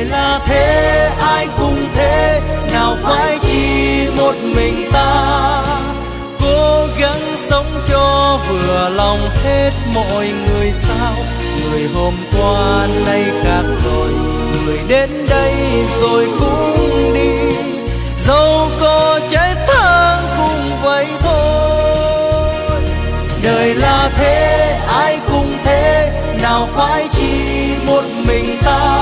đời là thế ai cũng thế, nào phải chỉ một mình ta. Cố gắng sống cho vừa lòng hết mọi người sao. Người hôm qua nay khác rồi, người đến đây rồi cũng đi, dẫu có trái tháng cũng vậy thôi. Đời là thế ai cũng thế, nào phải chỉ một mình ta.